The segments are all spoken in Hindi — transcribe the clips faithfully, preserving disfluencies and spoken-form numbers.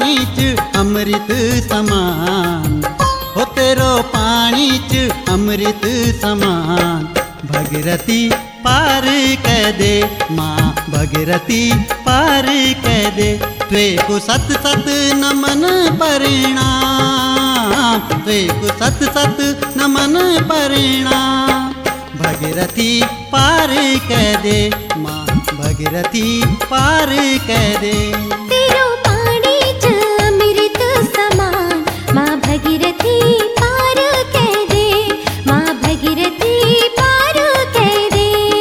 पानी च अमृत समान, हो तेरो पानी च अमृत समान। भगीरथी पार कह दे माँ, भगीरथी पार कह दे। त्वे को सत सत नमन परिणाम, त्वे को सत सत नमन परिणाम। भगीरथी पार कह दे माँ, भगीरथी पार कह दे। तेरो पानी च अमृत समान, माँ भगीरथी पार कह दे, माँ भगीरथी पार कह दे।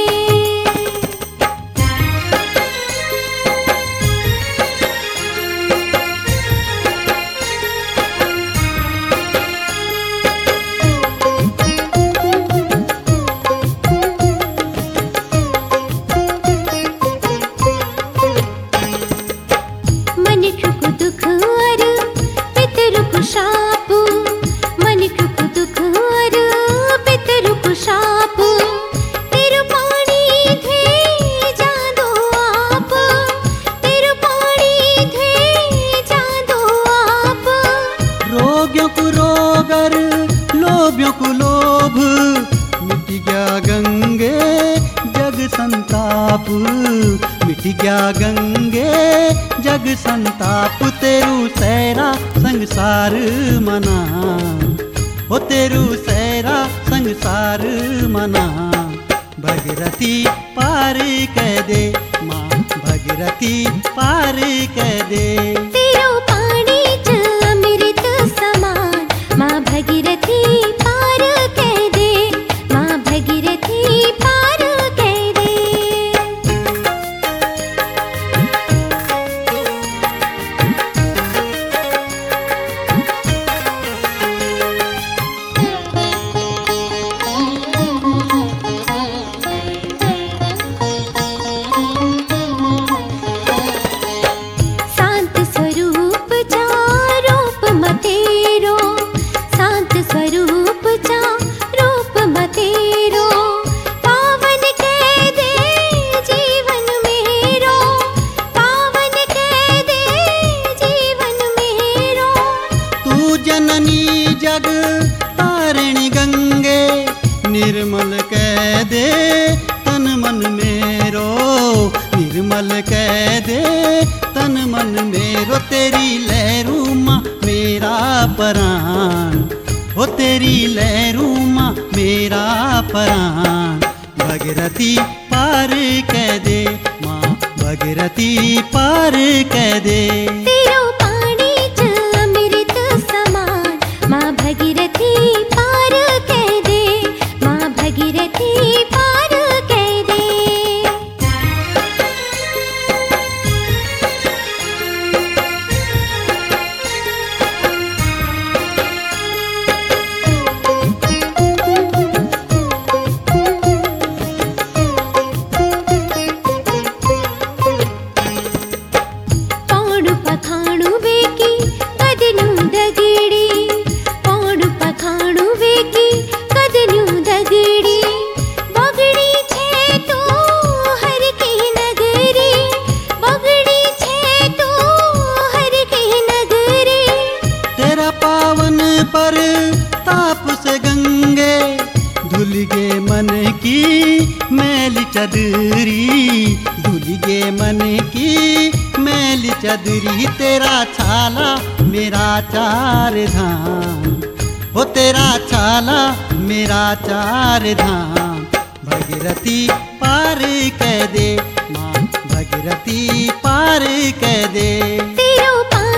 मनुष्य को दुख और पितरु को शाप, मनुष्य को दुख और पितरु को शाप। तेरो पानी धोए जादो आप, तेरो पानी धोए जादो आप। रोगियों को रोग और लोभियों को लोभ, मिट गया गंगे जग संताप, मिट गया गंगे जग संताप। तेरू सैरा संसार मना, हो तेरू सैरा संसार मना। भगीरथी पार कह दे माँ, भगीरथी पार कह दे। तेरो पानी च अमृत समान, माँ भगीरथी पार कह दे, माँ भगीरथी पार कह दे। शांत स्वरूप चा रूप मतेरो, शांत स्वरूप चा रूप मतेरो। पावन कह दे जीवन मेरो, पावन कह दे जीवन मेरो। तू जननी जग तारिणी गंगे, निर्मल कह दे तन मन मेरो, निर्मल कह दे तन मन मेरो। तेरी लहरू माँ मेरा प्राण, हो तेरी लहरू माँ मेरा प्राण। भगीरथी पार कह दे माँ, भगीरथी पार कह दे। तेरो पानी च अमृत समान, माँ भगीरथी पार कह दे, माँ भगीरथी पार कह दे। पौड़ पखाणु बेकी कदनु दगड़ी, पौड़ पखाणु बेकी कदनु दगड़ी। बगड़ी छे तो हर की नगरी, बगड़ी छे तो हर की नगरी। तेरा पावन पर ताप से गंगे, धुल गे मन की मैल चदरी, धुल गे मन की मैल चदरी। तेरा छाला मेरा चार धाम, हो तेरा छाला मेरा चार धाम। भगीरथी पार कह दे माँ, भगीरथी पार कह दे। तेरो